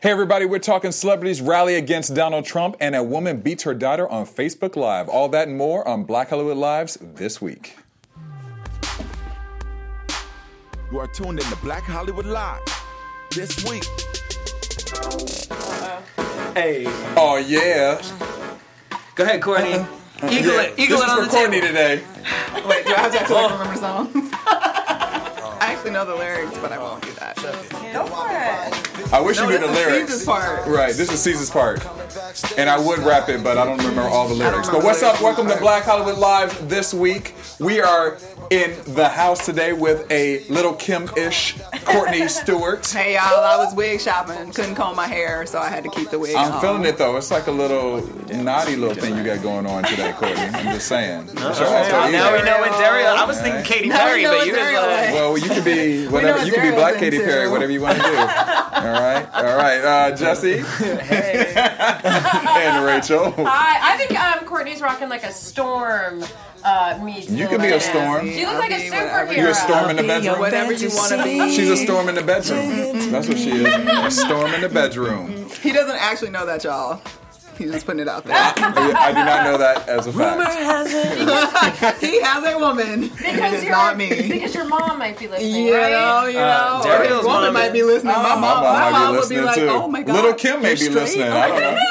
Hey everybody, we're talking celebrities rally against Donald Trump and a woman beats her daughter on Facebook Live. All that and more on Black Hollywood Lives this week. You are tuned in to Black Hollywood Live this week. Hey. Oh yeah. Go ahead, Courtney. Eagle it. Eagle This it is on for the Courtney table. today. Wait, do I have to actually remember songs? I actually know the lyrics, but I won't do that. Go for it. I wish you knew the This is lyrics. Caesar's part. Right, this is Caesar's part. And I would rap it, but I don't remember all the lyrics. But what's up? Welcome to Black Hollywood Live this week. We are in the house today with a little Kim-ish Courtney Stewart. Hey y'all, I was wig shopping, couldn't comb my hair, so I had to keep the wig on. I'm feeling it though. It's like a little naughty little thing you got going on today, Courtney. I'm just saying. It's your alter ego. Now we know what Dario. I was thinking Katy Now we Perry, know but you what was Dario like, is. Well, you could be whatever. what You could be Daryl's Black Katy into. Perry, whatever you want to do. All right. Jesse and Rachel. I think Courtney's rocking like a storm meets. You could be a storm. She looks like a superhero. You're a storm in the bedroom. Whatever you want to be. She's a storm in the bedroom. That's what she is. A storm in the bedroom. He doesn't actually know that, y'all. He's just putting it out there. I do not know that as a fact. He has a woman. Because It's you're not me. Because your mom might be listening, You right? know, or Dario's his woman mom might be listening. My My mom mom might be would be listening like, too. oh my God. Little Kim may you're be straight? listening. I don't know.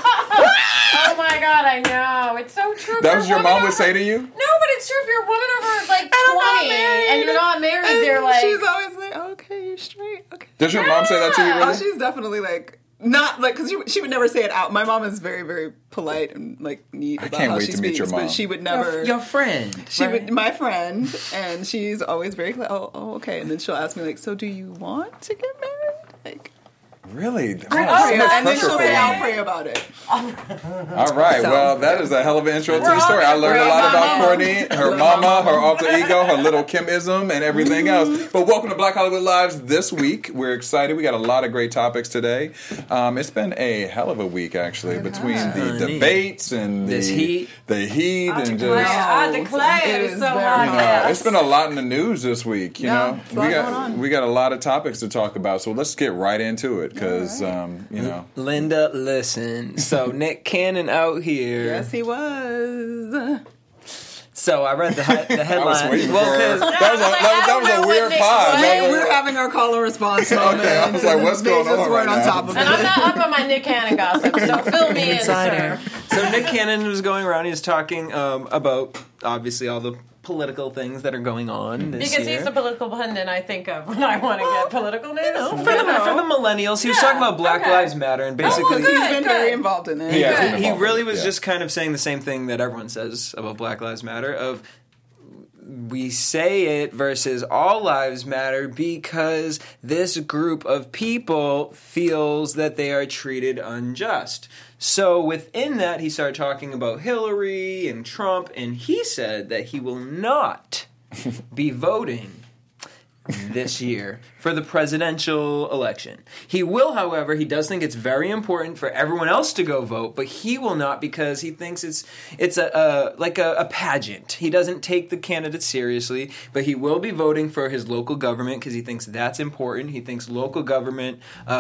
Oh my God, I know. It's so true. That was your mom would say to you? No, but it's true. If you're a woman over like I'm not 20 married. and you're not married, And they're like, she's always like, okay, you're straight. Okay. Does your mom say that to you? Oh, Really? she's definitely like, not like, because she would never say it out. My mom is very, very polite and like neat about can't how wait she to meet speaks, your mom. but she would never. your friend. She would, my friend, and she's always very like, oh, okay. And then she'll ask me like, so do you want to get married? Like, Really? and Man, then she'll say, I'll you. pray about it. All right. So- Well, that is a hell of an intro to We're the all story. I gonna learned a pray lot about about mom. Courtney, her mama, her alter ego, her little Kimism, and everything else. But welcome to Black Hollywood Lives this week. We're excited. We got a lot of great topics today. It's been a hell of a week, actually, between the debates and This heat. the heat, and declare, just. I declare It it's is so very hot. You know, Yes. it's been a lot in the news this week. You Yeah, know, it's a lot going on. we got a lot of topics to talk about. So let's get right into it, because you know. Linda, listen. So Nick Cannon out here. Yes, he was. So I read the I headline. was waiting Well, for 'cause- that was a weird pause. Like, we're having our call and response moment. Okay, I was like, what's They going just on weren't right on now? top of And I'm it. not up on my Nick Cannon gossip, so fill me in, sir. So Nick Cannon was going around. He was talking about obviously all the political things that are going on this Because year. he's the political pundit I think of when I want to get political news. for the millennials, he was talking about Black okay. Lives Matter, and basically He's been good. very involved in it. Yeah. he really was Yeah. just kind of saying the same thing that everyone says about Black Lives Matter of we say it versus all lives matter because this group of people feels that they are treated unjust. So within that, he started talking about Hillary and Trump, and he said that he will not be voting this year for the presidential election. He will, however, he does think it's very important for everyone else to go vote, but he will not because he thinks it's a pageant. He doesn't take the candidates seriously, but he will be voting for his local government because he thinks that's important. He thinks local government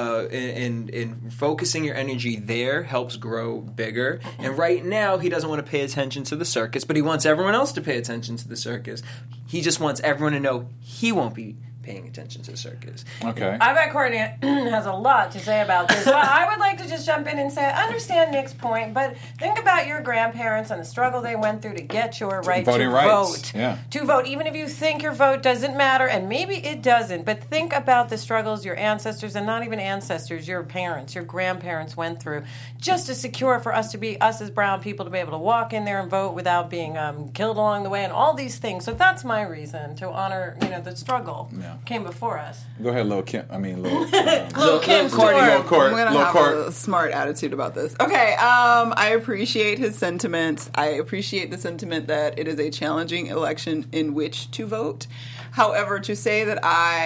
and focusing your energy there helps grow bigger. And right now, he doesn't want to pay attention to the circus, but he wants everyone else to pay attention to the circus. He just wants everyone to know he won't be paying attention to the circus. Okay. I bet Courtney has a lot to say about this, but I would like to just jump in and say, I understand Nick's point, but think about your grandparents and the struggle they went through to get your right Voting to rights. vote. Yeah. To vote, even if you think your vote doesn't matter, and maybe it doesn't, but think about the struggles your ancestors, and not even ancestors, your parents, your grandparents went through, just to secure for us to be, us as brown people, to be able to walk in there and vote without being killed along the way, and all these things. So that's my reason to honor, the struggle. Yeah. Came before us. Go ahead, little Kim. I mean, little. Little Kim Courtney, Stewart. Little Court. I'm gonna Little have Court. a smart attitude about this. Okay, I appreciate his sentiments. I appreciate the sentiment that it is a challenging election in which to vote. However, to say that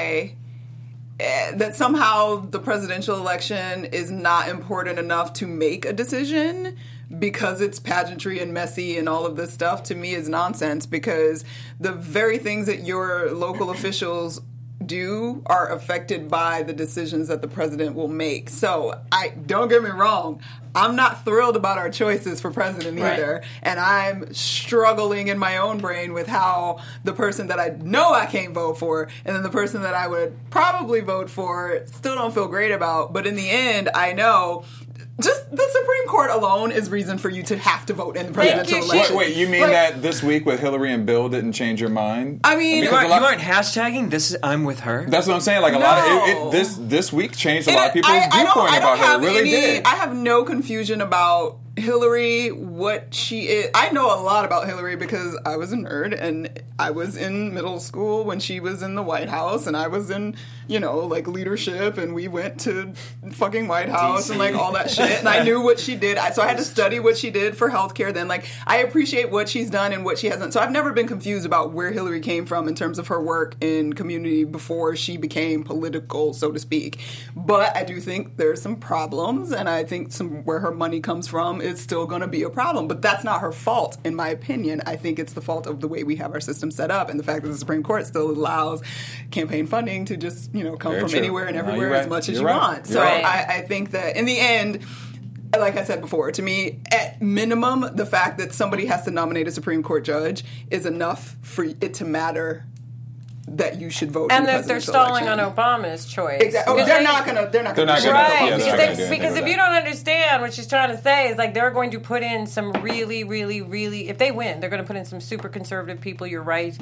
that somehow the presidential election is not important enough to make a decision because it's pageantry and messy and all of this stuff, to me is nonsense, because the very things that your local officials do are affected by the decisions that the president will make. So, don't get me wrong, I'm not thrilled about our choices for president either, and I'm struggling in my own brain with how the person that I know I can't vote for, and then the person that I would probably vote for, still don't feel great about. But in the end, I know just the Supreme Court alone is reason for you to have to vote in the presidential election. Wait, you mean that this week with Hillary and Bill didn't change your mind? I mean, You aren't hashtagging this. I'm with her. That's what I'm saying. Like a lot of this week changed a lot of people's viewpoint about her. It really did. I have no confusion about Hillary, what she is. I know a lot about Hillary because I was a nerd and I was in middle school when she was in the White House, and I was in, like leadership, and we went to fucking White House DC. And like all that shit, and I knew what she did. So I had to study what she did for healthcare. Then I appreciate what she's done and what she hasn't. So I've never been confused about where Hillary came from in terms of her work in community before she became political, so to speak. But I do think there's some problems, and I think where her money comes from is still going to be a problem. But that's not her fault, in my opinion. I think it's the fault of the way we have our system set up, and the fact that the Supreme Court still allows campaign funding to just come from anywhere and everywhere as much as you want. So I think that in the end, like I said before, to me, at minimum, the fact that somebody has to nominate a Supreme Court judge is enough for it to matter that you should vote. And in the that they're stalling on Obama's choice. Exactly. They're not going to. Right. Yeah, because if you don't understand what she's trying to say is like they're going to put in some really, really, really. If they win, they're going to put in some super conservative people. You're right.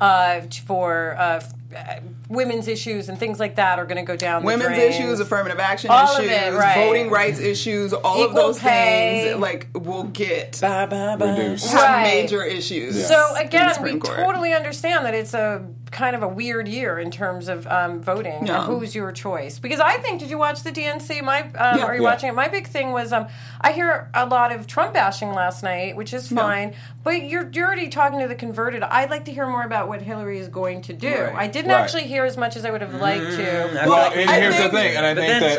For women's issues and things like that are going to go down. Women's the drains. issues, affirmative action all issues, of it, right. voting rights issues, all Equal of those pay. things will get reduced. have major issues. Yeah. So again, we Court. totally understand that it's a kind of a weird year in terms of voting and who's your choice. Because I think, did you watch the DNC? Are you watching it? My big thing was I hear a lot of Trump bashing last night, which is fine. But you're already talking to the converted. I'd like to hear more about what Hillary is going to do. Right. I didn't actually hear as much as I would have liked to. Well, and here's the thing, and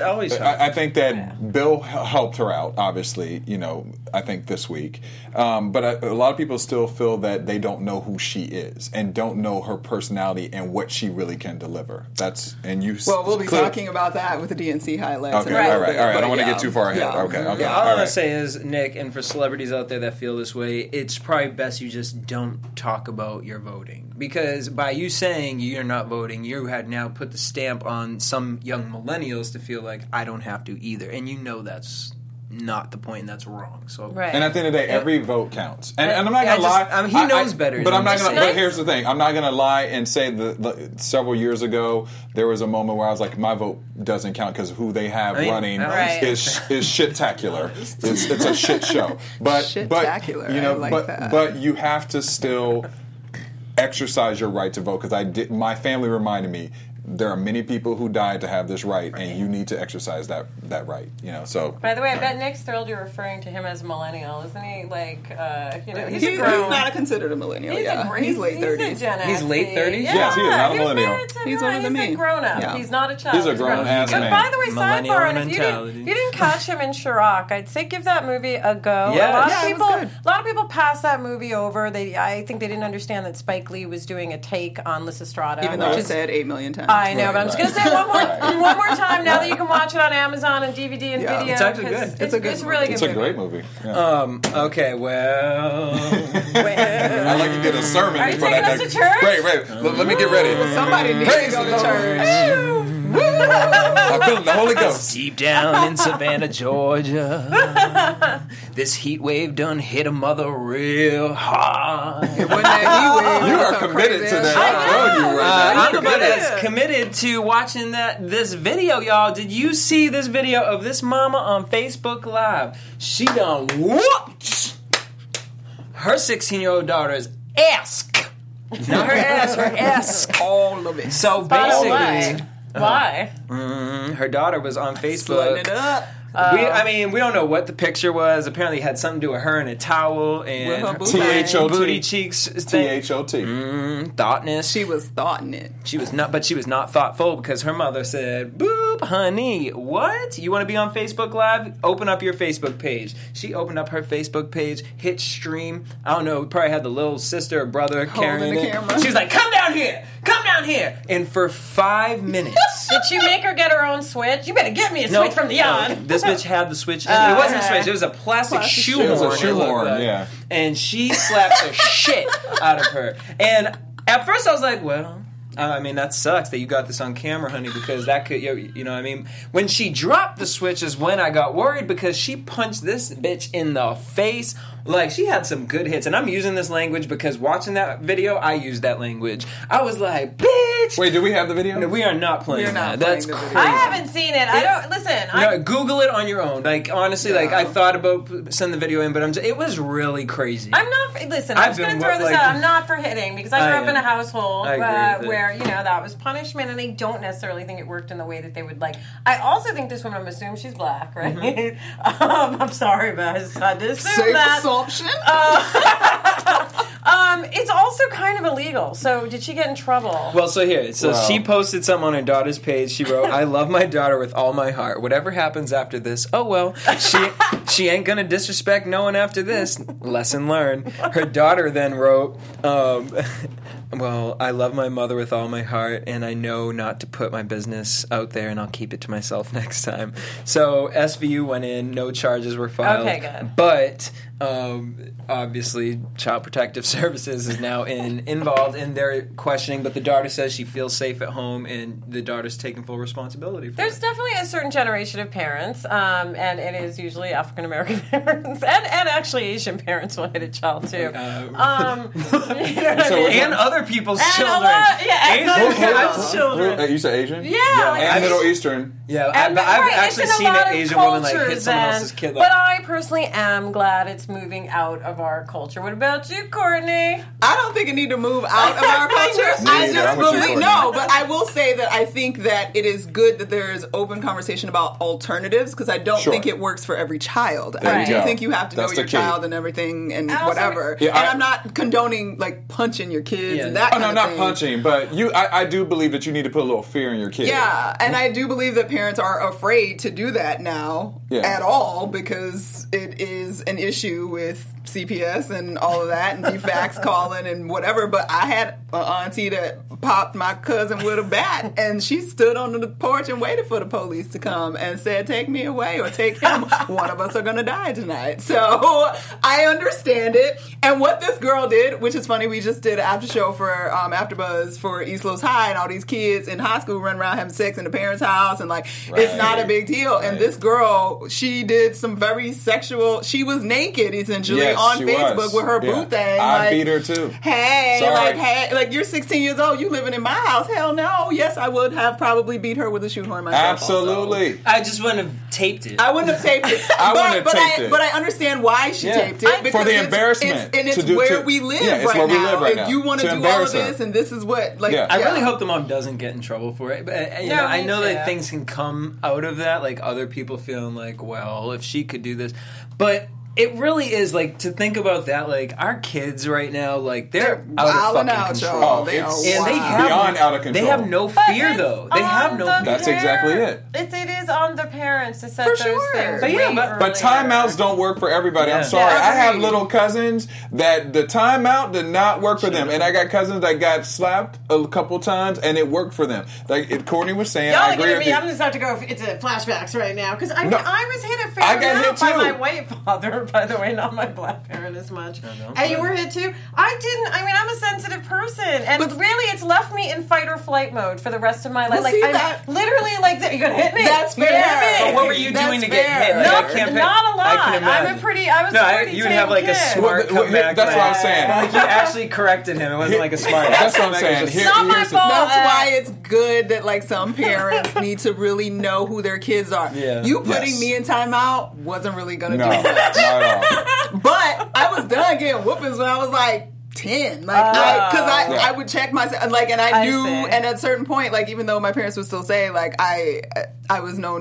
I think that Bill helped her out. Obviously, I think this week, but a lot of people still feel that they don't know who she is and don't know her personality and what she really can deliver. Well, we'll be talking about that with the DNC highlights. Okay, all right. I don't want to get too far ahead. Yeah. Okay. All I want to say is, Nick, and for celebrities out there that feel this way, it's probably best you just don't talk about your voting. Because by you saying you're not voting, you had now put the stamp on some young millennials to feel like, I don't have to either. And that's not the point, and that's wrong. So, right. And at the end of the day, every vote counts. And I'm not gonna lie. He knows better. But I'm not gonna. But here's the thing: I'm not gonna lie and say that several years ago there was a moment where I was like, my vote doesn't count because who they have running is shit-tacular. It's a shit show. But shit-tacular. But you have to still exercise your right to vote because my family reminded me. There are many people who died to have this right, and you need to exercise that right. So. By the way, I bet Nick's thrilled you're referring to him as a millennial, isn't he? Like, he's not considered a millennial. He's late 30s. He's late 30s. Yeah. Yes, he is not a millennial. He's older than me. He's a grown up. Yeah. He's not a child. He's a grown ass man. By the way, Millennial sidebar, and if mentality. you didn't catch him in Chirac, I'd say give that movie a go. Yeah. It was good. A lot of people pass that movie over. I think they didn't understand that Spike Lee was doing a take on Lysistrata. Even though I said 8 million times. I know, but I'm just going to say one more time now that you can watch it on Amazon and DVD and video. It's actually good. It's really good. It's a great movie. Yeah. Okay, well... I like you did a sermon. Are you taking us to church? Wait. Let me get ready. Somebody needs to go to church. I'm feeling the Holy Ghost. Deep down in Savannah, Georgia, this heat wave done hit a mother real hard. It wasn't that heat wave. You It was are so committed crazy. to that. I'm about as committed to watching this video, y'all. Did you see this video of this mama on Facebook Live? She done whooped her 16-year-old daughter's ass. Not her ass, her ass. All of it. So basically... Why? Her daughter was on Facebook. Slutting it up. We don't know what the picture was. Apparently, it had something to do with her and a towel and her T-H-O-T. booty cheeks. T-H-O-T. Thoughtness. She was thoughting it. She was not thoughtful because her mother said, "Boop, honey, what? You want to be on Facebook Live? Open up your Facebook page." She opened up her Facebook page, hit stream. I don't know, probably had the little sister or brother carrying the it. camera. She was like, "Come down here! Come down here!" And for 5 minutes. Did she make her get her own Switch? You better get me a Switch from the yard. This bitch had the Switch. It wasn't a Switch. It was a plastic shoehorn. It was a it looked shoehorn, like. yeah. And she slapped the shit out of her. And at first I was like, well, that sucks that you got this on camera, honey, because that could, you know what I mean? When she dropped the Switch is when I got worried because she punched this bitch in the face. Like, she had some good hits. And I'm using this language because watching that video, I used that language. I was like, bitch! Wait, do we have the video? No, we are not playing We're not that. That's playing the crazy. video. I haven't seen it. I don't listen. No, Google it on your own. Like, honestly, like, I thought about sending the video in, but it was really crazy. I'm not. Listen, I've I'm just going been to throw this like- out. I'm not for hitting because I grew up in a household I agree with it. where that was punishment, and I don't necessarily think it worked in the way that they would like. I also think this woman. I'm assuming she's black, right? Mm-hmm. I'm sorry, but I just had to assume Safe that. assumption. It's also kind of illegal. So did she get in trouble? Well, so here, Wow. she posted something on her daughter's page. She wrote, "I love my daughter with all my heart. Whatever happens after this, oh well. She ain't gonna disrespect no one after this. Lesson learned." Her daughter then wrote, "Well, I love my mother with all my heart, and I know not to put my business out there, and I'll keep it to myself next time." So SVU went in, no charges were filed. Okay, good. But obviously, Child Protective Services is now involved in their questioning. But the daughter says she feels safe at home, and the daughter's taking full responsibility for There's it. definitely a certain generation of parents, and it is usually African American parents and actually Asian parents will hit a child too. You know what I mean? And other people's And a children. lot- yeah, and Asian other people's people's children. You said Asian? Yeah, like, And Middle Eastern. Yeah, And I've right, actually it's in seen a lot an of Asian woman like hit cultures someone then. else's kid. But I personally am glad it's moving out of our culture. What about you, Courtney? I don't think it need to move out of our culture. Me I either. just I'm with you, believe Courtney. no, but I will say that I think that it is good that there is open conversation about alternatives because I don't Sure. think it works for every child. There I you do go. think you have to That's know the your key. child and everything and also- whatever. Yeah, and I- I'm not condoning like punching your kids Yeah. and that Oh, kind no, of not thing. punching, but I do believe that you need to put a little fear in your kid. Yeah, and I do believe that parents are afraid to do that now Yeah. at all because it is an issue with CPS and all of that and DFACS calling and whatever. But I had an auntie that popped my cousin with a bat and she stood on the porch and waited for the police to come and said, "Take me away or take him. One of us are going to die tonight." So I understand it. And what this girl did, which is funny, we just did an after show for AfterBuzz for East Los High and all these kids in high school run around having sex in the parents' house and like it's not a big deal. And this girl, she did some very sexual. She was naked essentially Yes, on she Facebook was. with her Yeah. boo thing. I like, beat her too. Hey, Sorry. like you're 16 years old. You living in my house? Hell no. Yes, I would have probably beat her with a shoehorn myself. also. Absolutely. I just wouldn't have taped it. I wouldn't have taped it. I wouldn't have taped it. But I understand why she Yeah. taped it. Because For the it's- embarrassment and it's to do- where to- we live yeah, it's right where we now. live right if now. you want To to do all of embarrass her. this, and this is what, like, Yeah. I really hope the mom doesn't get in trouble for it. But No, I me know too. that things can come out of that, like other people feeling like, well, if she could do this, but it really is like to think about that. Like our kids right now, like they're out of wilding fucking out, control. y'all. They are It's And they wild. have beyond out of control. They have no But fear it's though. They have on no the fear. That's exactly it. It is on the parents to set For those sure. things. But yeah, way but But earlier. timeouts don't work for everybody. I'm Yeah. sorry. Yeah, I have agreed. little cousins that the timeout did not work for them, and I got cousins that got slapped a couple times, and it worked for them. Like Courtney was saying, Y'all I are agree giving with me. you. I'm just have to go into flashbacks right now because I No. was hit a fair I got amount hit by too. my white father. By the way, not my black parent as much. And you were hit too. I didn't. I mean, I'm a sensitive person, and But- really, it's left me in fight or flight mode for the rest of my life. Well, like see, I'm that- literally like, "You're gonna hit me." That's You're gonna fair. hit me. But what were you That's doing to get fair. hit? Like, No, I can't not a lot. I can I imagine. was a pretty you would have like a tame kid. smart Well, comeback. that's what I was like- saying. Like you actually corrected him. It wasn't like a smart. That's what I'm saying. Just- Here- Not my here's the- fault. That's why it's good that like some parents need to really know who their kids are. Yeah. You putting Yes. me in timeout wasn't really gonna No, do not much. at all. But I was done getting whoopings when I was like 10, like because Yeah. I would check myself, like, and I I knew, see. and at a certain point, like even though my parents would still say, like I was known to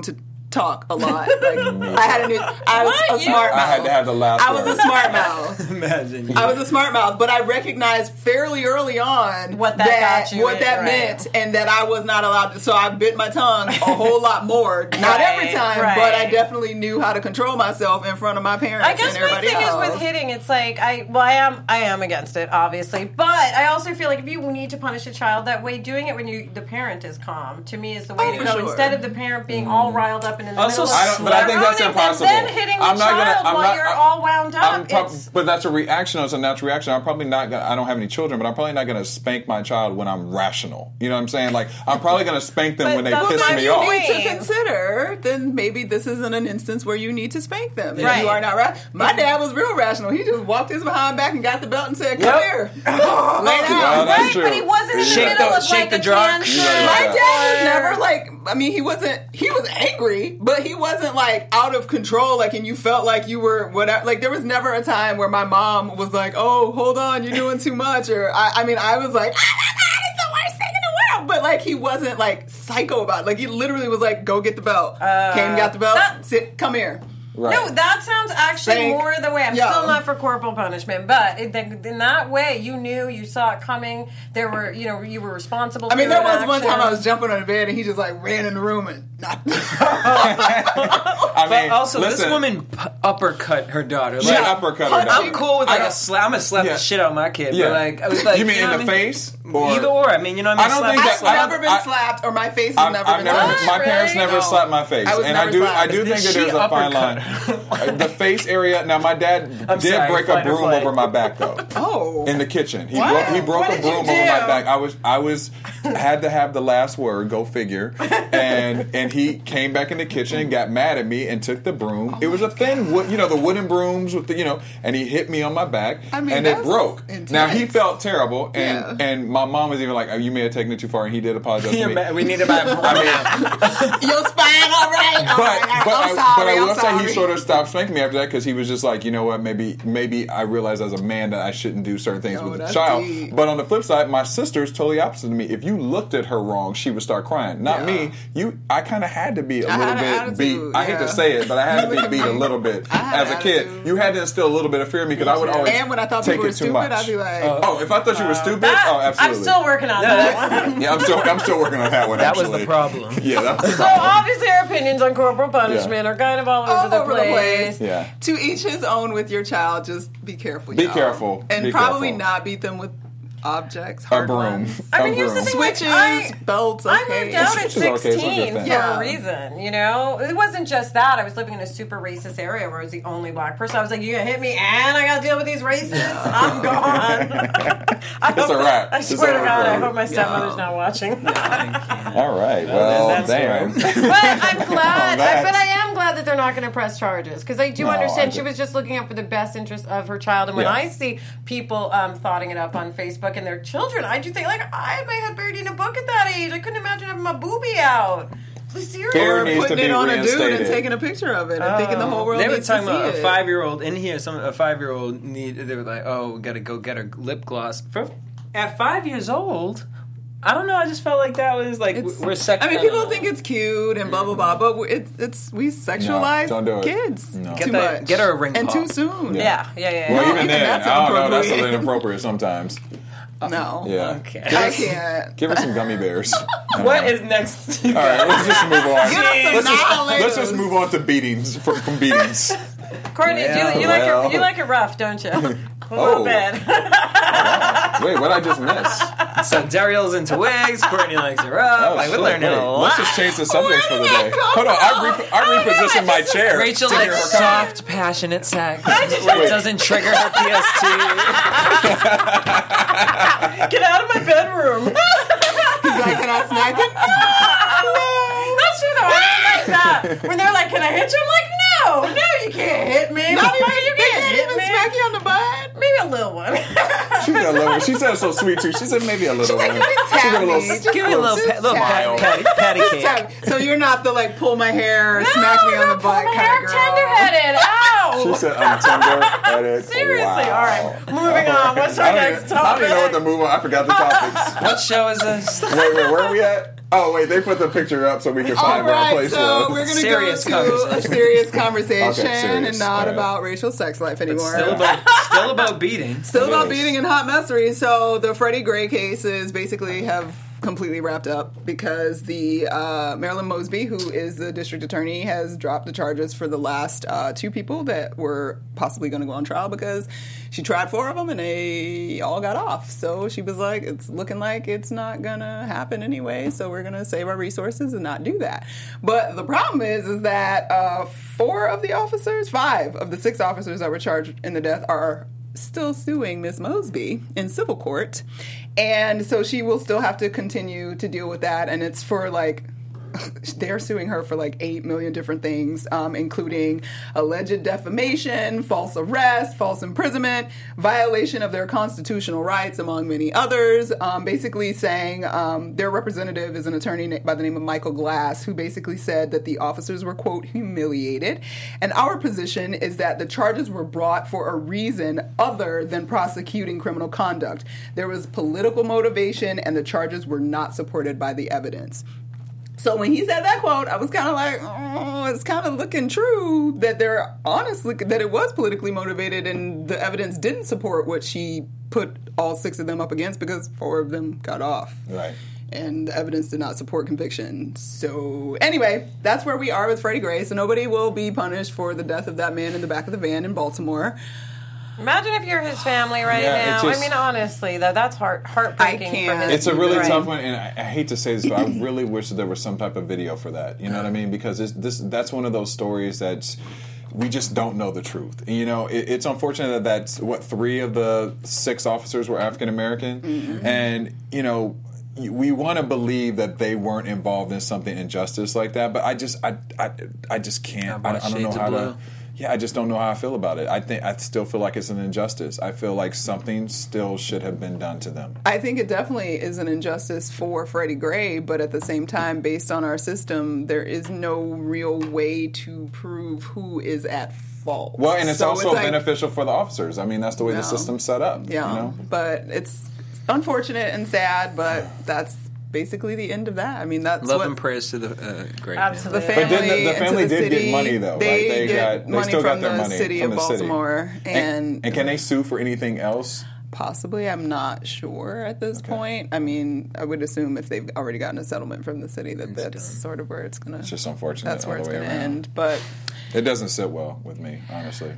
talk a lot. Like I was a smart mouth. I had to have the last I was word. a smart mouth. Imagine. I was a smart mouth, but I recognized fairly early on What that got you, what that right. meant, and that I was not allowed to. So I bit my tongue a whole lot more. Not every time, right. but I definitely knew how to control myself in front of my parents. I guess and my everybody thing else. is with hitting. It's like I am against it, obviously, but I also feel like if you need to punish a child that way, doing it when the parent is calm, to me is the way Oh, to for go. sure. Instead of the parent being all riled up and in the Also, middle of but I think that's their own impossible. and then hitting the I'm not gonna- child I'm while not- you're all wound up. But that's a reaction. It's a natural reaction. I'm probably not gonna, I don't have any children, but I'm probably not going to spank my child when I'm rational. You know what I'm saying? Like, I'm probably going to spank them But when they that's piss not me you off. need to consider, then maybe this isn't an instance where you need to spank them. If Right. you are not right. My dad was real rational. He just walked his behind back and got the belt and said, "Come here, lay down." Well, that's right, true. but he wasn't in the Shake middle the- of shake like the a drunk. tantrum. Yeah. My dad was or- never like. I mean, he was angry, but he wasn't like out of control. Like, and you felt like you were whatever. Like, there was never a time where my mom was like, "Oh, hold on, you're doing too much." Or I mean, I was like, "Oh my god, it's the worst thing in the world." But like, he wasn't like psycho about it. Like, he literally was like, "Go get the belt." Came, got the belt. Sit, come here. Right. No, that sounds actually Spank. more the way. I'm Yeah. still not for corporal punishment, but in that way, you knew, you saw it coming. There were, you were responsible. I mean, for there your was one time I actions. was jumping on the bed and he just like ran in the room and knocked me. I But mean, also, listen, this woman uppercut her daughter. she Like, uppercut her. I'm cool with like I a don't- slap. I'm gonna slap Yeah. the shit out of my kid. Yeah. But like, I was like, You mean know in what the I mean? face? Or Either or. I mean, you know what I mean? I don't Slap think the that- I've slap. never been slapped or my face has I've never been never. touched. My parents Really? never No. slapped my face, I was and I never do. slapped. I do Did think that she there's a fine uppercut line. The face area. Now, my dad I'm did sorry, break a fight or broom flight. over my back though. Oh. In the kitchen, he Wow. broke What a did you broom do? over my back. I was had to have the last word. Go figure. And he came back in the kitchen and got mad at me and took the broom. It was a thin wood, the wooden brooms with the and he hit me on my back I mean, and it that's broke. intense. Now he felt terrible Yeah. and my mom was even like, "Oh, you may have taken it too far," and he did apologize to me. We need to buy. I mean, Your spine, all right. All right. but I will say sorry. he sort of stopped spanking me after that because he was just like, you know what, maybe I realized as a man that I shouldn't do certain things No, with a that's child. deep. But on the flip side, my sister's totally opposite of me. If you looked at her wrong, she would start crying. Not Yeah. me. I kind of had to be a I little had an bit beat. attitude, I hate to yeah. say it, but I had to be beat a little bit had as a an kid. attitude. You had to instill a little bit of fear in me because I would always And when I thought take people were it too stupid, much. I'd be like, Oh, if I thought you were stupid, That- absolutely. I'm still working on that one. Yeah, I'm still working on that one. That was actually. the problem. Yeah, that's the So problem. obviously our opinions on corporal punishment are kind of all over, all the, over place. the place. Yeah. To each his own with your child. Just be careful. Be y'all. careful. And Be probably careful. not beat them with objects. A Hard broom. ones. I mean, A here's the broom. thing. like, Switches, belts. Okay. I moved out at Switches are okay, it's a good 16 thing. for Yeah. a reason, It wasn't just that. I was living in a super racist area where I was the only black person. I was like, you gonna hit me and I gotta deal with these racists? I'm gone. It's a wrap. I It's swear to over God, for I you. hope my stepmother's not watching. All right. Well, that's damn. But I'm glad. that. But I am glad that they're not going to press charges because I do No, understand I she do. was just looking out for the best interest of her child. And when Yeah. I see people thoughting it up on Facebook and their children, I do think like I had my head buried in a book at that age. I couldn't imagine having my boobie out. Seriously. There Or needs to putting be it on a dude and reinstated. taking a picture of it and thinking the whole world They were needs to talking see about it. a 5-year-old in here. A 5-year-old they were like, "Oh, we gotta go get her lip gloss." At 5 years old, I don't know. I just felt like that was like we're sex. I mean, people think it's cute and blah blah blah, but we sexualize don't do it. kids No. too Get that- much. get her a ring and pop. too soon. Yeah. Well, No, even even then, that's I don't know. That's a inappropriate. little inappropriate sometimes. No, Yeah. Okay. I can't. Give her some gummy bears. What is next? All right, let's just move on. Get us some Let's just Nihilators. move on to beatings from beatings. Courtney, Yeah, you well. like it rough, don't you? A Oh. little bit. Wait, what I just missed? So Dariel's into wigs. Courtney likes her up. Oh, Like we're shit, learning wait. a lot. Let's just change the subject for the did that day. come Hold on, I repositioned my chair. Rachel to hear likes her comment. soft, passionate sex where it doesn't trigger her PS2. Get out of my bedroom. He's like, can I snack it? That's true though. I don't like that. When they're like, "Can I hit you?" I'm like, "No, you can't hit me. Not even, you they can't can't hit even me. smack you on the butt. Maybe a little one." She said a little. She said it so sweet too. She said maybe a little. Like, one. you can She did a tap little. me. Just Give me a little smile. patty Just cake. tap me. So you're not the like pull my hair, or smack me on the butt my kind hair of girl. tender-headed. Ow! Wow. She said on Tinder. Edit. Seriously. Wow. All right. Moving on. What's our next I don't topic? even know what to move on. I forgot the topics. What show is this? Wait, where are we at? Oh, wait, they put the picture up so we can All find where our right, place so was. we're going to Serious go to a conversation. serious conversation Okay, serious. and not All right. about racial sex life anymore. Still about beating. Still about It is. beating and hot messery. So the Freddie Gray cases basically have completely wrapped up because the Marilyn Mosby, who is the district attorney, has dropped the charges for the last 2 people that were possibly going to go on trial because she tried 4 of them and they all got off. So she was like, it's looking like it's not going to happen anyway, so we're going to save our resources and not do that. But the problem is that 5 of the 6 officers that were charged in the death are still suing Miss Mosby in civil court. And so she will still have to continue to deal with that. And it's for like, they're suing her for like 8 million different things, including alleged defamation, false arrest, false imprisonment, violation of their constitutional rights, among many others. Basically saying their representative is an attorney by the name of Michael Glass, who basically said that the officers were, quote, humiliated. And our position is that the charges were brought for a reason other than prosecuting criminal conduct. There was political motivation and the charges were not supported by the evidence. So when he said that quote, I was kind of like, oh, it's kind of looking true that that it was politically motivated and the evidence didn't support what she put all 6 of them up against because 4 of them got off. Right. And the evidence did not support conviction. So anyway, that's where we are with Freddie Gray. So nobody will be punished for the death of that man in the back of the van in Baltimore. Imagine if you're his family right Yeah, now. it's just- I mean, honestly, that's heartbreaking I for can't. his It's a really right. tough one, and I hate to say this, but I really wish that there was some type of video for that. You know what I mean? Because that's one of those stories that's we just don't know the truth. You know, it's unfortunate that 3 of the 6 officers were African American, and you know. We want to believe that they weren't involved in something injustice like that, but I just can't. I don't know how to. Yeah, I just don't know how I feel about it. I still feel like it's an injustice. I feel like something still should have been done to them. I think it definitely is an injustice for Freddie Gray, but at the same time, based on our system, there is no real way to prove who is at fault. Well, and it's also like, beneficial for the officers. I mean, that's the way the system's set up. Yeah, you know? but it's unfortunate and sad, but that's basically the end of that. I mean, that's Love what and praise to the great Absolutely. the But family, then the and to family the did city, get money, though, They right? They get money still from got their the money city from of the city. Baltimore, and can they sue for anything else? possibly, I'm not sure at this point. I mean, I would assume if they've already gotten a settlement from the city that that's sort of where it's gonna. It's just unfortunate. That's where all it's the way gonna around. end, but. It doesn't sit well with me, honestly.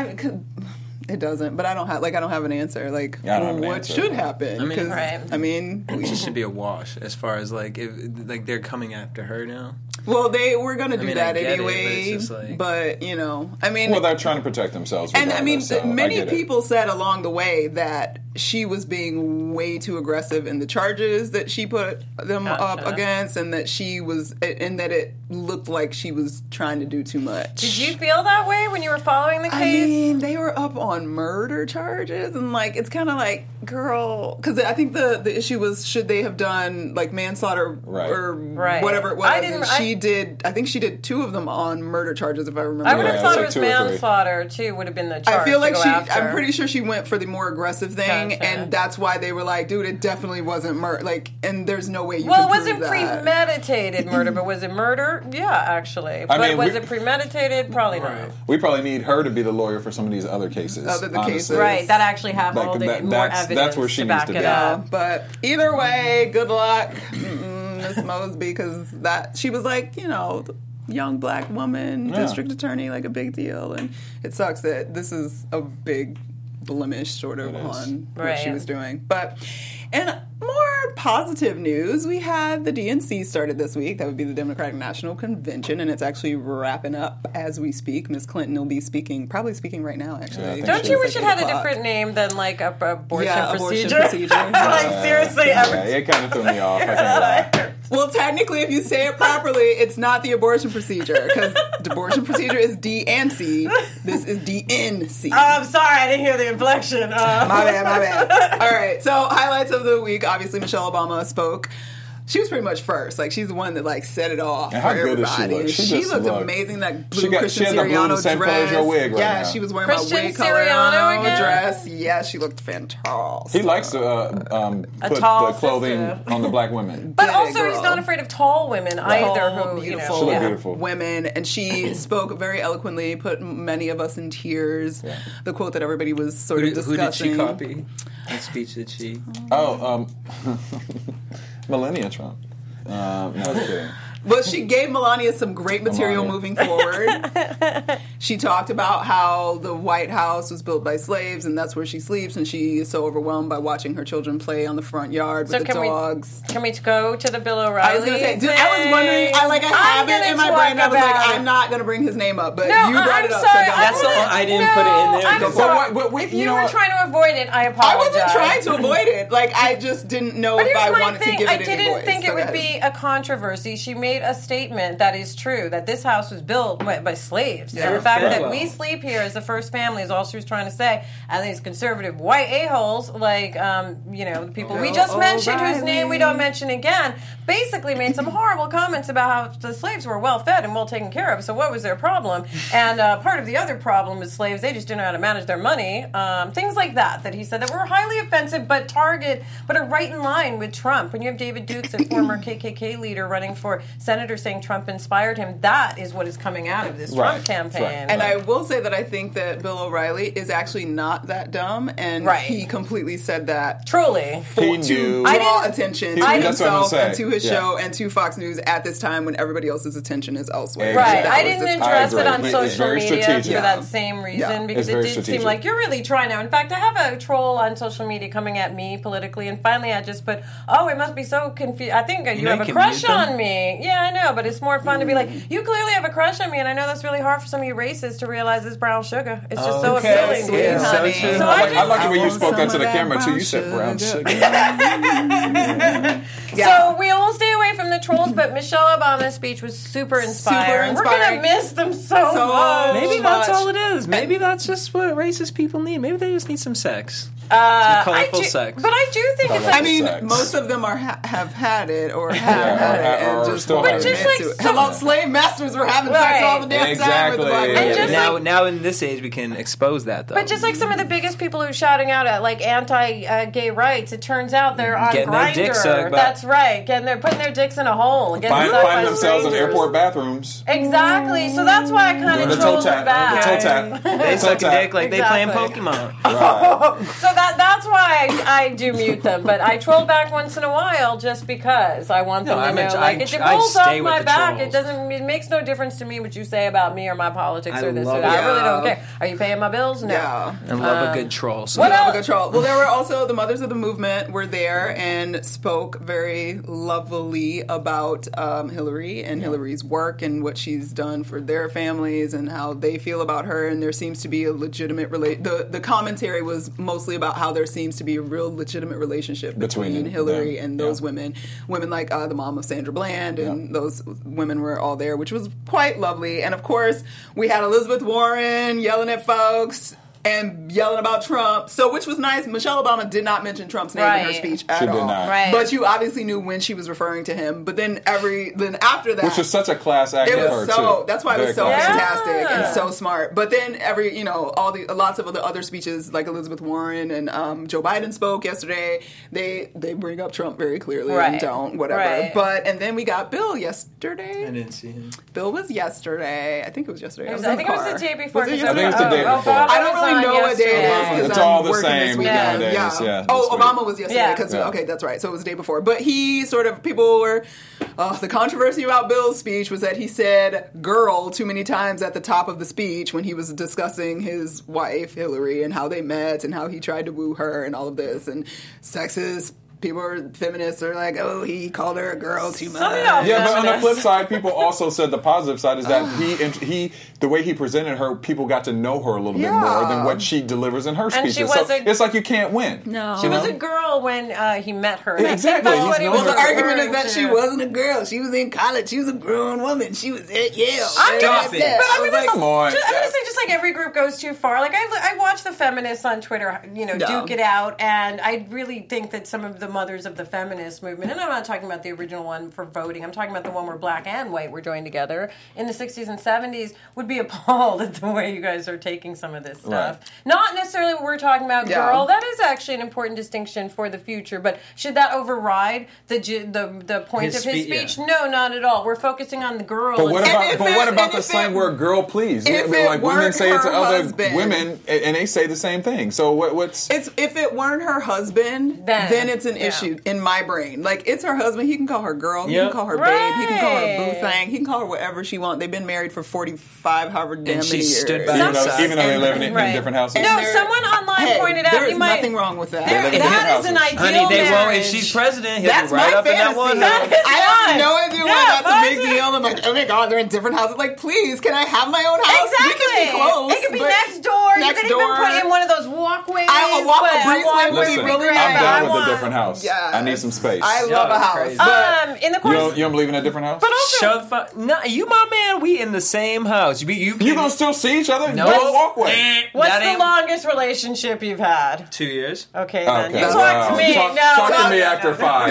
It doesn't, but I don't have an answer. Like, Yeah, I don't have an what answer. should happen? I mean, 'Cause, Right. I mean, It just should be a wash as far as like if like they're coming after her now. well, they were going to do mean, that I get it, but anyway. it's just like- But you know, I mean, Well, they're trying to protect themselves. and I mean, regardless, so I many get it. people said along the way that she was being way too aggressive in the charges that she put them up Gotcha. against, and that she was, and that it looked like she was trying to do too much. Did you feel that way when you were following the case? I mean, they were up on murder charges, and like it's kind of like, girl, because I think the issue was should they have done like manslaughter Right. or Right. whatever it was, I didn't- and she did. I think she did 2 of them on murder charges, if I remember. I would have Yeah, thought it's it like was 2 or 3. manslaughter too. Would have been the charge. I feel like to go she. after. I'm pretty sure she went for the more aggressive thing, Gotcha. and that's why they were like, "Dude, it definitely wasn't murder." Like, and there's no way you. Well, it can wasn't prove that. premeditated murder, but was it murder? Yeah, actually. But mean, was we- it premeditated? Probably not. We probably need her to be the lawyer for some of these other cases. Other the honestly. cases. Right, that actually have Like, all the that- more that's evidence where she to needs back to it be. up. But either way, good luck, Miss Mosby, because that she was like, you know, young black woman, Yeah. district attorney, like a big deal, and it sucks that this is a big blemish sort of It is. on what Right. she was doing. But in more positive news, we had the DNC started this week. That would be the Democratic National Convention, and it's actually wrapping up as we speak. Ms. Clinton will be probably speaking right now, Yeah, I actually. think Don't she you is. wish it had a different name than like a abortion Yeah, abortion procedure? procedure. Like seriously, Yeah, every it kind of threw me off. I can't lie. Well, technically, if you say it properly, it's not the abortion procedure, because the abortion procedure is D and C. This is DNC. I'm sorry, I didn't hear the inflection. My bad. All right, so highlights of the week. Obviously, Michelle Obama spoke She was pretty much first. Like, she's the one that, like, set it off And for how good is she everybody. look? And She she just looked looked- amazing. That blue She had Christian the blue, the Siriano same color as dress. your wig right yeah, now. she was wearing Christian my wig color Siriano again? dress. Yeah, she looked fantastic. He likes to put tall the clothing sister. on the black women. But Get it, also, he's girl. not afraid of tall women either. Tall, Who, beautiful, She looked yeah. beautiful. women, and she spoke very eloquently, put many of us in tears. Yeah. The quote that everybody was sort Who of did, who did she discussing. copy? What speech did she? Melania Trump. No, I'm kidding. But she gave Melania some great material Melania. moving forward. She talked about how the White House was built by slaves, and that's where she sleeps, and she is so overwhelmed by watching her children play on the front yard with the dogs. Can we go to the Bill O'Reilly? I was going to say, I was wondering, I have it in my brain. I was like, I'm not going to bring his name up, but No, you brought I'm it up. sorry. So don't That's worry. the one I didn't put it in there. I'm Go for it. sorry. But If you you know were what? trying to avoid it, I I apologize. wasn't trying to avoid it. Like, I just didn't know But if here's I my wanted to thing. give I it any didn't voice. think it So would go be ahead. a controversy. She made a statement that is true, that this house was built by slaves. Yeah. And the fact Right. that we sleep here as the first family is all she was trying to say. And these conservative white a-holes, like, the people we just mentioned, whose name we don't mention again, basically made some horrible comments about how the slaves were well fed and well taken care of. So what was their problem? And part of the other problem with slaves, they just didn't know how to manage their money. Things like that he said that were highly offensive, but are right in line with Trump. When you have David Dukes, a former KKK leader, running for senator saying Trump inspired him, that is what is coming out of this Trump Right. campaign. Right. And I will say that I think that Bill O'Reilly is actually not that dumb, and Right. he completely said that Truly. He to knew. draw attention to That's what I'm himself saying. and to his Yeah. show and to Fox News at this time when everybody else's attention is elsewhere. Exactly. Right. That I was didn't this- address it agree. on It's social very media strategic. for that same reason Yeah. because It's it very did seem strategic. like you're really trying now. In fact, I have a troll on social media coming at me politically, and finally I just put, it must be so confused. I think you know have you a can crush mute them. on me. Yeah, I know, but it's more fun to be like, you clearly have a crush on me, and I know that's really hard for some of you racists to realize it's brown sugar. It's just so Okay. appealing to Sweet, you. Yeah, honey. so So I like the way I you want spoke that to some the of camera that too. You said brown brown sugar. sugar. So we will stay away from the trolls, but Michelle Obama's speech was super inspiring. We're inspiring. going to miss them so So much. Maybe much. that's all it is. Maybe that's just what racist people need. Maybe they just need some sex. I colorful do- sex. But I do think it's Colorful I mean, sex. most of them have had it or have Yeah, had it or and just still won't have it. admit But just to like it. some- Hello, slave masters were having sex Right. all the damn time with the black Exactly. women. And just now, like- now in this age, we can expose that though. But just like some of the biggest people who are shouting out at like anti-gay rights, it turns out they're on Getting their dick Grindr. sucked by- That's right. They're putting their dicks in a hole. Getting Find sucked by themselves in strangers. airport bathrooms. Exactly. So that's why I kind The of toe trolled tap. her back. The toe tap. they suck a Toe tap. dick like they playing Exactly. Pokemon. Right. So that's why I do mute them. But I troll back once in a while just because I want them No, to I know. meant- Like I- if it I rolls stay off with my the back, trolls. it doesn't. It makes no difference to me what you say about me or my politics I or this love or that. it. I really don't Yeah. care. Are you paying my bills? No. Yeah. I love a good troll. So What Love a else? good troll. Well, there were also the mothers of the movement were there and spoke very lovely about Hillary and Hillary's work and what she's done for their families and how they feel about her. And there seems to be a legitimate the commentary was mostly about how there seems to be a real legitimate relationship between them, Hillary yeah. and those Yeah. women like the mom of Sandra Bland, and those women were all there, which was quite lovely. And of course, we had Elizabeth Warren yelling at folks and yelling about Trump, which was nice. Michelle Obama did not mention Trump's name in her Right. speech at She did all. not. Right. But you obviously knew when she was referring to him. But then after that, Which was such a class act it of her was so. too. That's why it was Very so classy. fantastic and Yeah. so smart. But then lots of other speeches like Elizabeth Warren and Joe Biden spoke yesterday. They bring up Trump very clearly and Right. don't whatever. Right. And then we got Bill yesterday. I didn't see him. Bill was yesterday. I think it was yesterday. I was think in it was car. the day before. Was it 'cause I think it's the day oh, before. Obama I don't was really on know what day it yesterday. is because It's I'm all the working same this weekend. nowadays, yeah, Oh, this Obama week. was yesterday. Yeah. 'Cause- Yeah. Okay, that's right. So it was the day before. But he people were. The controversy about Bill's speech was that he said "girl" too many times at the top of the speech when he was discussing his wife Hillary and how they met and how he tried to woo her and all of this and sexist. Feminists are like, oh, he called her a girl too much. Some of y'all Yeah, but on the feminists. flip side, people also said the positive side is that he the way he presented her, people got to know her a little bit Yeah. more than what she delivers in her And she speeches. was So a- it's like you can't win. No. She was a girl when he met her. Yeah, I think exactly. that's what he He's was known The her- argument is referring that to. she wasn't a girl. She was in college. She was a grown woman. She was at Yale. I'm Stop just- it. But I I'm was gonna like, Come on. I'm gonna say just like every group goes too far. Like I watch the feminists on Twitter, Yeah. duke it out, and I really think that some of the mothers of the feminist movement, and I'm not talking about the original one for voting, I'm talking about the one where black and white were joined together in the 60s and 70s, would be appalled at the way you guys are taking some of this stuff. Right. Not necessarily what we're talking about, girl. That is actually an important distinction for the future, but should that override the point of his speech? Yeah. No, not at all. We're focusing on the girl. But what about the slang word "girl"? Please, like women say it to other women, and they say the same thing. So what's? If it weren't her husband, then it's an issue in my brain. Like, it's her husband. He can call her girl. He can call her babe. He can call her boo thing. He can call her whatever she wants. They've been married for 45, however damn many years. Stood by even though they live in different houses. No, someone online pointed out there is nothing wrong with that. That is an ideal Honey, they won't. marriage. If she's president, he'll That's be right my up in that fantasy. one. I have no idea why that's a big deal. I'm like, oh my god, they're in different houses. Like, please, can I have my own house? Exactly. We can be close. It could be next door. You could even put in one of those walkways. A breezeway would be Listen, really I'm nice. done with a different house. Yes. I need some space. I love a house. crazy. But In the course, you don't believe in a different house? but also, Shut the fuck. No, you, my man. We in the same house. You You gonna still see each other? No. Go walkway. what's That the ain't- longest relationship you've had? 2 years. Okay, then. Okay. You talk to me. Talk to me after 5.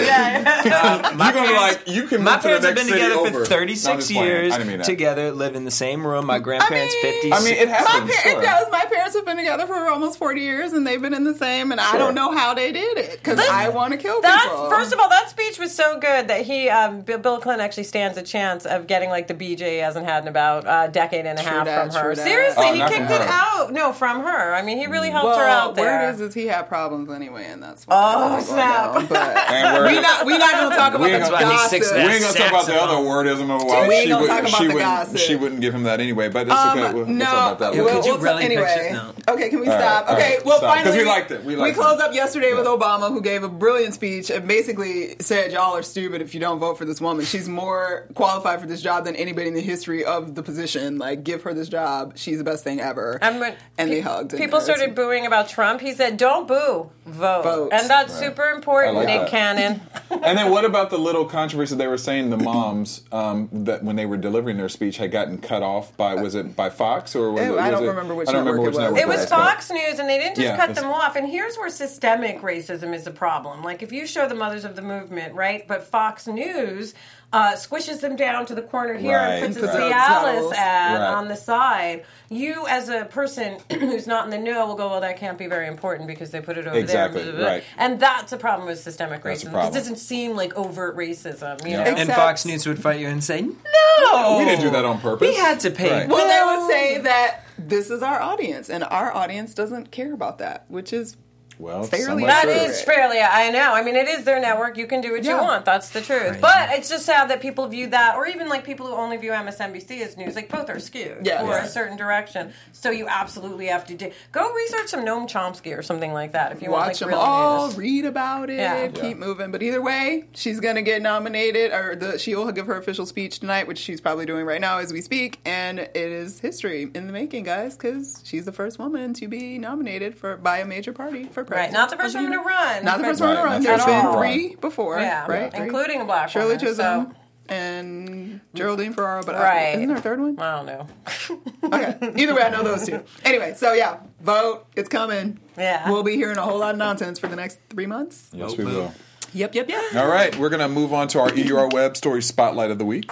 My You're gonna parents- you can My move to the parents have next been together city for over. 36 No, I'm just playing. years. I didn't mean that. Together, live in the same room. My grandparents, 50s. I mean, it happens. It does. My parents have been together for almost 40 years, and they've been in the same. And I don't know how they did it because I want to kill people. First of all, that speech was so good that Bill Clinton actually stands a chance of getting like the BJ he hasn't had in about a decade and a half that, from her. true that. Seriously, Oh, he not kicked from it her. out. No, from her. I mean, he really helped her out there. Word is he had problems anyway, and that's why. snap. But And we not gonna talk about the That's why he sticks gossip. that we ain't gonna talk about the other wordism of why We ain't gonna talk about the gossip. she wouldn't give him that anyway. But it's okay. We'll No, talk about that Could later. you really anyway. picture- no. Okay, can we All stop? right, Okay, all right, well, stop. 'Cause finally, we liked it. We liked closed it. up yesterday with Obama, who gave a brilliant speech and basically said, "Y'all are stupid if you don't vote for this woman. She's more qualified for this job than anybody in the history of the position. Like, give her this job. She's the best thing ever." And they hugged. and People it was- started booing about Trump. He said, "Don't boo, vote." And that's super important, I like Nick that. Cannon. And then what about the little controversy they were saying the moms that when they were delivering their speech had gotten cut off by by Fox or was it? I was don't it- remember which I don't remember network which it was. network It was was, but- Fox News, and they didn't just Yeah, cut it's- them off. And here's where systemic racism is a problem. Like, if you show the mothers of the movement, right, but Fox News squishes them down to the corner here Right. and puts a Puts those Cialis titles. ad Right. on the side, you as a person who's not in the know will go, well, that can't be very important because they put it over Exactly, there. Blah, blah, blah. right. And that's a problem with systemic That's a racism. problem. It doesn't seem like overt racism, you Yeah. know? And Except- Fox News would fight you and say, no! We didn't do that on purpose. We had to pay. Right. Well, they would say that this is our audience, and our audience doesn't care about that, which is Well, fairly somewhat That true. is fairly, I know. I mean, it is their network. You can do what you Yeah. want. That's the truth. Crazy. But it's just sad that people view that, or even like people who only view MSNBC as news, like both are skewed Yeah. for Yeah. a certain direction. So you absolutely have to go research some Noam Chomsky or something like that if you want watch like them real all, news. read about it, Yeah. keep moving. But either way, she's gonna get nominated, or she will give her official speech tonight, which she's probably doing right now as we speak. And it is history in the making, guys, because she's the first woman to be nominated by a major party for president. Right, not the first woman to run. Not the first one to Right, run. not the There's first been one to 3 before, Yeah, right? 3. including a black Shirley woman. Chisholm So, and Geraldine Ferraro. But Right. isn't there a third one? I don't know. Okay. Either way, I know those 2. Anyway, so yeah, vote. It's coming. Yeah. We'll be hearing a whole lot of nonsense for the next 3 months. Yes, we will. Yep. All right, we're going to move on to our EUR Web Story Spotlight of the Week.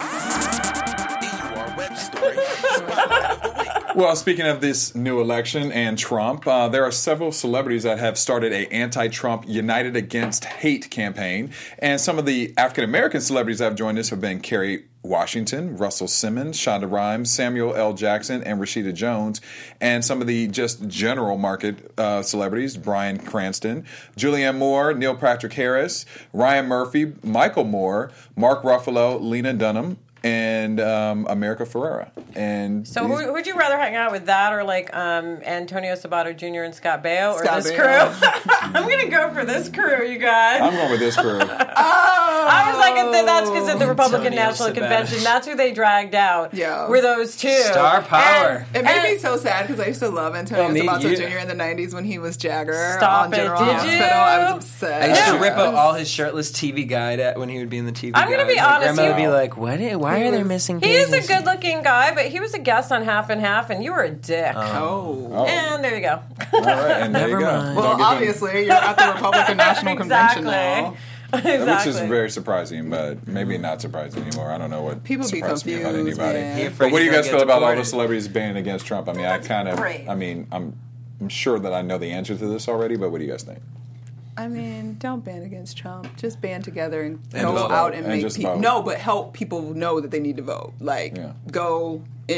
EUR Web Story. Well, speaking of this new election and Trump, there are several celebrities that have started a anti-Trump United Against Hate campaign. And some of the African-American celebrities that have joined us have been Kerry Washington, Russell Simmons, Shonda Rhimes, Samuel L. Jackson, and Rashida Jones. And some of the just general market celebrities, Bryan Cranston, Julianne Moore, Neil Patrick Harris, Ryan Murphy, Michael Moore, Mark Ruffalo, Lena Dunham, and America Ferrera. And So who would you rather hang out with, that or like Antonio Sabato Jr. and Scott Baio, or Scott this Baio. crew? I'm going to go for this crew, you guys. I'm going with this crew. I was like, that's because at the Republican Antonio National Sabat. Convention, that's who they dragged out. Yeah. Were those two. Star power. It made me so sad because I used to love Antonio me, Sabato you- Jr. in the 90s when he was Jagger Stop on it, General did Hospital. you? I was obsessed. I used to Yeah. rip up all his shirtless TV guide when he would be in the TV I'm gonna guide. be My honest, grandma would be you- like, why are there missing He is pages? a good-looking guy, but he was a guest on Half and Half, and you were a dick. Oh. And there you go. All right, and there you Never go. mind. Well, Don't get them- obviously, you're at the Republican National Convention now. Exactly. Which is very surprising, but maybe not surprising anymore. I don't know what People be surprised me about confused, anybody. man. He afraid But what do you he's guys gonna feel get about all the deported. celebrities banning against Trump? I mean, great. I'm sure that I know the answer to this already, but what do you guys think? I mean, don't ban against Trump. Just band together and And go vote. out and And make just people. vote. No, but help people know that they need to vote. Like, Yeah. go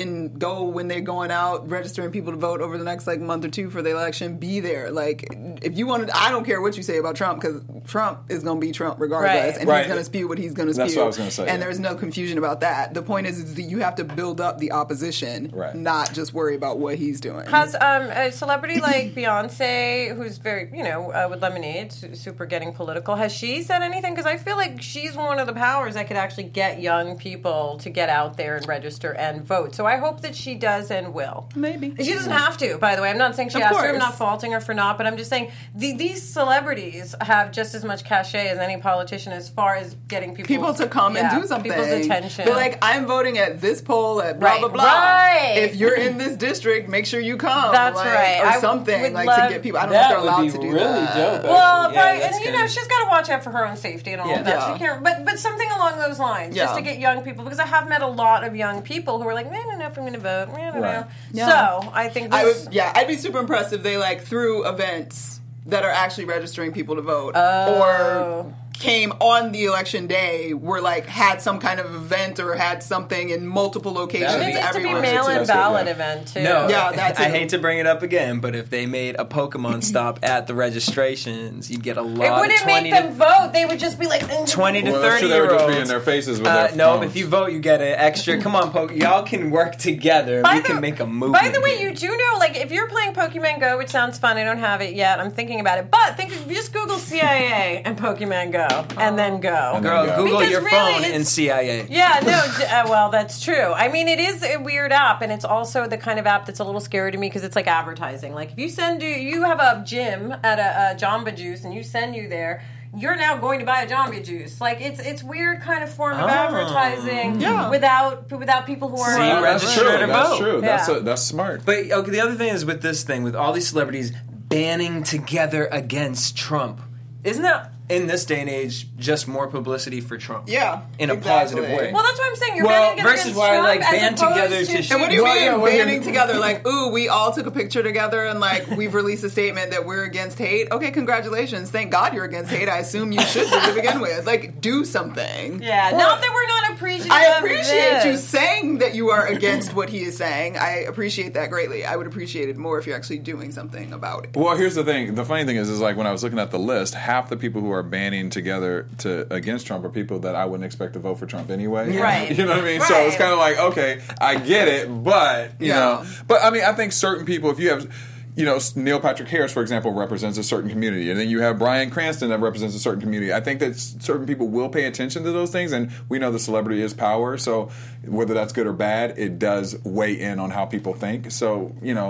when they're going out, registering people to vote over the next month or two for the election. Be there. Like, if you want to, I don't care what you say about Trump because Trump is going to be Trump regardless, Right. and Right. he's going to spew what he's going to spew. That's what I was gonna say, And yeah. there's no confusion about that. The point is that you have to build up the opposition, Right. not just worry about what he's doing. Has a celebrity like Beyonce, who's very, with Lemonade, super getting political, has she said anything? Because I feel like she's one of the powers that could actually get young people to get out there and register and vote. So I hope that she does and will. Maybe. She doesn't have to, by the way. I'm not saying she Of has to. I'm course. not faulting her for not, but I'm just saying these celebrities have just as much cachet as any politician as far as getting people to come and do something. People's attention. But like, I'm voting at this poll at blah Right. blah blah. Right. If you're in this district, make sure you come. That's like, right. Or I something would to love- get people. I don't know if they're allowed to do that. Well, Yeah, right, that's and good. she's got to watch out for her own safety and all Yeah. of that. Yeah. She can't, but something along those lines, just Yeah. to get young people, because I have met a lot of young people who are like, I don't know if I'm going to vote. I don't Right. know. Yeah. So I think this, I'd be super impressed if they threw events that are actually registering people to vote, Oh. or came on the election day, were had some kind of event or had something in multiple locations. That'd Maybe it used to be everywhere. mail-in That's it, ballot yeah. event too. No, Yeah, that I too. hate to bring it up again, but if they made a Pokemon stop at the registrations, you'd get a It lot wouldn't of make them vote. They would just be like, 20 to Well, 30 sure they year would just be in olds. their faces with their No, phones. if you vote, you get an extra. Come on, y'all can work together. By We the- can make a movement. By the way, here. you do know, if you're playing Pokemon Go, which sounds fun, I don't have it yet. I'm thinking about it, but just Google CIA and Pokemon Go, and then go. Girl, Yeah. Google Because your really, phone it's- and CIA. Yeah, no, well, that's true. I mean, it is a weird app, and it's also the kind of app that's a little scary to me because it's like advertising. Like, if you have a gym at a Jamba Juice, and you send you there, you're now going to buy a Jamba Juice. Like, it's weird kind of form of advertising without people who are See, That's register true. to That's vote. true. Yeah. That's smart. But okay, the other thing is with this thing, with all these celebrities banding together against Trump, isn't that in this day and age just more publicity for Trump? Yeah, in a exactly. positive way. Well, that's what I'm saying. You're Well, banding together versus against why, Trump as band opposed together to And what do you Well, mean yeah, well, banding together? Ooh, we all took a picture together and we've released a statement that we're against hate. Okay, congratulations. Thank God you're against hate. I assume you should be to begin with. Do something. Yeah, not that we're not appreciative. I of appreciate you this. saying that you are against what he is saying. I appreciate that greatly. I would appreciate it more if you're actually doing something about it. Well, here's the thing. The funny thing is when I was looking at the list, half the people who are banding together against Trump are people that I wouldn't expect to vote for Trump anyway. Right. You know what I mean? So Right. it's kind of okay, I get it, but you know, but I mean, I think certain people, if you have. Neil Patrick Harris, for example, represents a certain community. And then you have Bryan Cranston that represents a certain community. I think that certain people will pay attention to those things, and we know the celebrity is power. So whether that's good or bad, it does weigh in on how people think. So,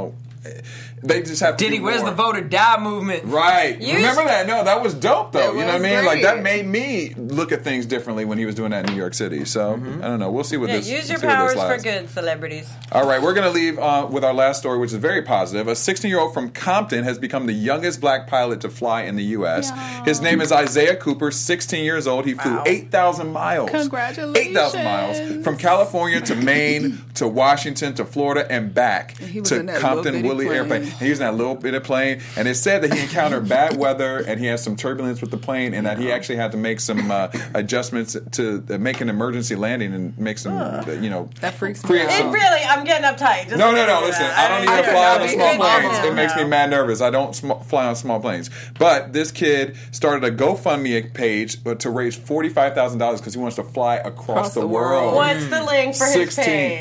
they just have to Diddy, do where's more. the vote or die movement? Right. Remember that? No, that was dope, though. It You know what I was mean? great. That made me look at things differently when he was doing that in New York City. So, I don't know. We'll see what Yeah, this use your see what this powers for lasts. good, celebrities. All right, we're going to leave with our last story, which is very positive. A 16-year-old from Compton has become the youngest black pilot to fly in the U.S. His name is Isaiah Cooper, 16 years old. He flew 8,000 miles. Congratulations. 8,000 miles from California to Maine to Washington to Florida and back he was to in that Compton little Willie bitty Airplane. plane. And he was in that little bit of plane, and it said that he encountered bad weather and he had some turbulence with the plane, and that he actually had to make some adjustments to make an emergency landing and make some, That freaks me create out. some- I'm getting uptight. Just no, thinking of listen, that. I don't even fly on the small Good planes. to It makes me know. mad nervous. I don't fly on small planes. But this kid started a GoFundMe page to raise $45,000 because he wants to fly across the world. What's the link for his 16. page?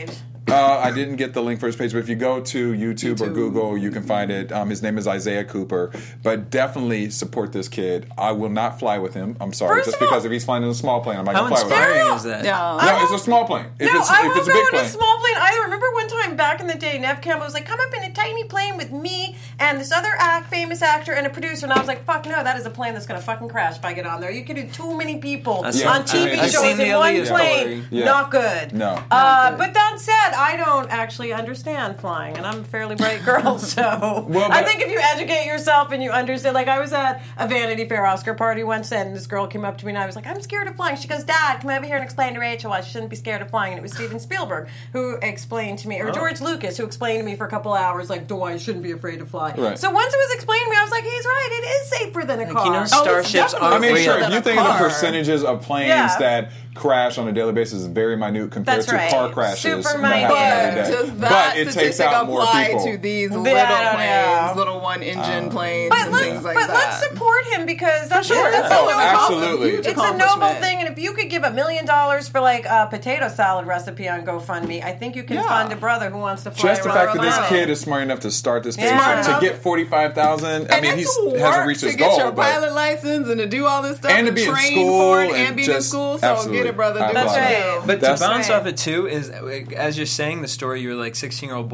I didn't get the link for his page, but if you go to YouTube or Google, you can find it. His name is Isaiah Cooper. But definitely support this kid. I will not fly with him. I'm sorry. First just of all- because if he's flying in a small plane, I'm not How going to fly with him. inspiring is that? Yeah. No, it's a small plane. If No, it's, I if won't it's a go big in plane. a small plane. I remember one time back in the day, Nev Campbell was like, come up in a tiny plane with me and this other famous actor and a producer. And I was like, fuck no, that is a plane that's going to fucking crash if I get on there. You can do too many people I've seen- on TV I've shows seen in the one Aaliyah plane. story. Yeah. Not good. No. But that said, I don't actually understand flying, and I'm a fairly bright girl, so Well, I but- think if you educate yourself and you understand, like I was at a Vanity Fair Oscar party once, and this girl came up to me and I was like, I'm scared of flying. She goes, Dad, come over here and explain to Rachel why she shouldn't be scared of flying. And it was Steven Spielberg who explained to me, or George Lucas who explained to me for a couple hours, like, why you shouldn't be afraid to fly. Right. So once it was explained to me, I was like, he's right, it is safer than a car. You know, starships definitely aren't I mean, real. sure, if you think of the percentages of planes Yeah. that crash on a daily basis is very minute compared That's to right. car crashes Super that happen minute. every But day. does that But it takes statistic out more apply people. to these little I don't planes, know. little one-engine planes, But and let's, things like but that? let's support him because that's sure. that's Yeah. a noble Absolutely. Huge It's a noble accomplishment. thing, and if you could give $1 million for like a potato salad recipe on GoFundMe, I think you can Yeah. fund a brother who wants to fly Just the around fact that this Orlando. kid is smart enough to start this station Smart to enough. get 45,000. I And mean, he it's hasn't work reached his to get goal, your but pilot license and to do all this stuff And to be in train school for it and and be in just- school. So absolutely. get it, brother. Do That's what you right. do. But That's to bounce right. off it too is, as you're saying the story, you were like 16-year-old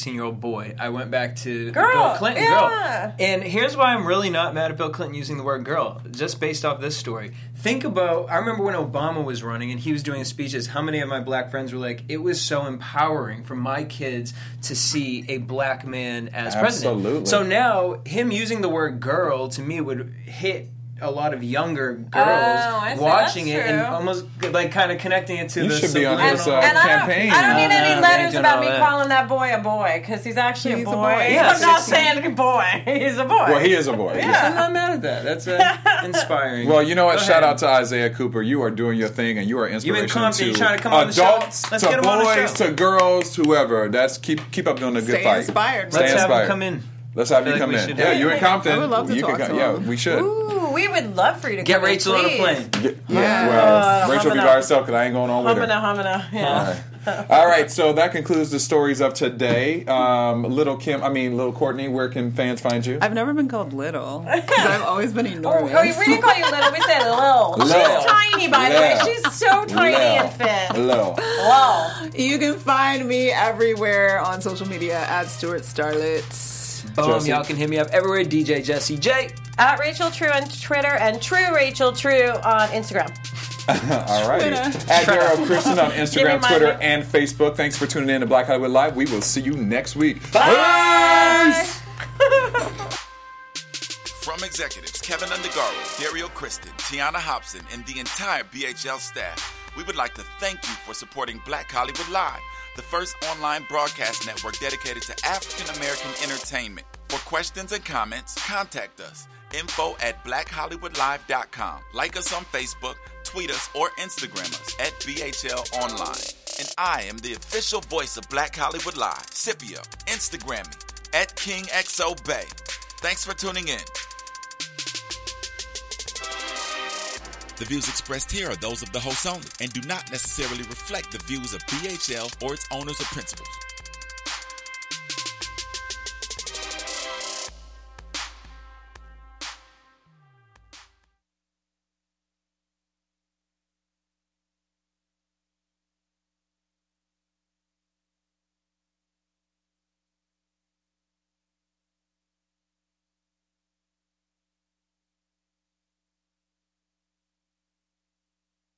boy. I went back to Girl, Bill Clinton, yeah. girl. And here's why I'm really not mad at Bill Clinton using the word girl, just based off this story. Think about, I remember when Obama was running and he was doing his speeches, how many of my black friends were like, it was so empowering for my kids to see a black man as president. Absolutely. So now, him using the word girl, to me, would hit a lot of younger girls I see. watching That's it and true. almost like kind of connecting it to You the should be on subliminal- his, And campaign. I don't need any No, letters ain't about doing me all that. calling that boy a boy because he's actually He's a a boy. boy. Yeah, I'm not 16. saying a boy. He's a boy. Well, he is a boy. Yeah. I'm not mad at that. That's inspiring. Well, you know what? Go Shout ahead. out to Isaiah Cooper. You are doing your thing, and you are inspiration Compton, to you trying to come on the show? adults, Let's to get him on the boys, show. to girls, whoever. That's keep up doing the good Stay fight. inspired. Stay Let's have inspired. him come in. Let's have you feel like come we in. should Yeah, do you it. in Compton. I would love to you talk can to Yeah, him. we should. Ooh, we would love for you to Get come in, Rachel on a please. plane. Yeah, well, Rachel will be humana. by herself because I ain't going on with her. Humana, yeah. All right, so that concludes the stories of today. Little Courtney, where can fans find you? I've never been called little because I've always been Oh, enormous. we didn't call you little. We said Lil. Lil. She's tiny, by the way. Lil. She's so tiny Lil. and fit. Hello. Whoa. You can find me everywhere on social media at Stuart Starlet. Boom, Jesse. y'all can hit me up everywhere. DJ Jesse J. At Rachel True on Twitter and True Rachel True on Instagram. All right. Twitter. At Darryl Christian on Give me Instagram, my Twitter, name. and Facebook. Thanks for tuning in to Black Hollywood Live. We will see you next week. Bye. From executives Kevin Undergaro, Dario Kristen, Tiana Hobson, and the entire BHL staff, we would like to thank you for supporting Black Hollywood Live, the first online broadcast network dedicated to African American entertainment. For questions and comments, contact us. info@blackhollywoodlive.com. Like us on Facebook, tweet us, or Instagram us at BHL Online. And I am the official voice of Black Hollywood Live, Scipio. Instagram me at KingXOBay. Thanks for tuning in. The views expressed here are those of the hosts only and do not necessarily reflect the views of BHL or its owners or principals.